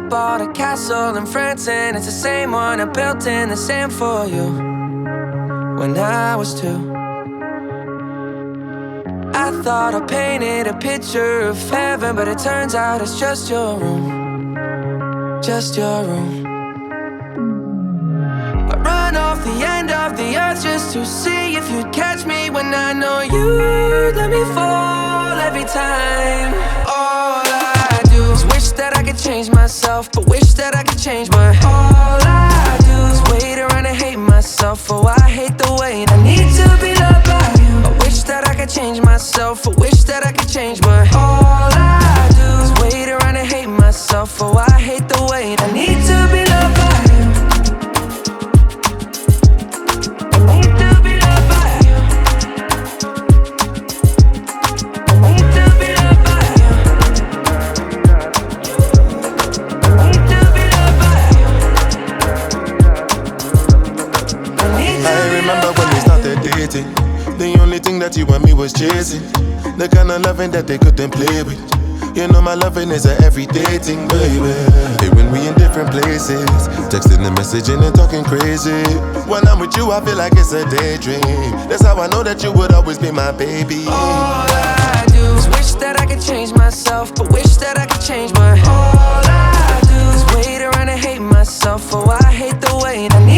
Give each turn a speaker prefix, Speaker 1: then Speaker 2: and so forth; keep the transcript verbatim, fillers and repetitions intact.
Speaker 1: bought a castle in France, and it's the same one I built in the sand for you when I was two. I thought I painted a picture of heaven, but it turns out it's just your room, just your room. I run off the end of the earth just to see if you'd catch me when I know you'd let me fall every time. All I do is wish that I could change myself, but wish that I could change my. All I do is wait around and hate myself. Oh, I hate the way I need to be loved by you. I wish that I could change myself, I wish that I could change my. All I do is wait around and hate myself. Oh, I hate the way I need to be loved by you. I need to be loved by you. I need to be loved by you. I need to be loved by you. I need to
Speaker 2: I
Speaker 1: be
Speaker 2: remember
Speaker 1: loved
Speaker 2: when
Speaker 1: by
Speaker 2: we started dating. The only thing that you and me was chasing, the kind of loving that they couldn't play with. You know my loving is a everyday thing, baby. Hey, when we in different places, texting and messaging and talking crazy. When I'm with you, I feel like it's a daydream. That's how I know that you would always be my baby.
Speaker 1: All I do is wish that I could change myself, but wish that I could change my. All I do is wait around and hate myself. Oh, I hate the way I need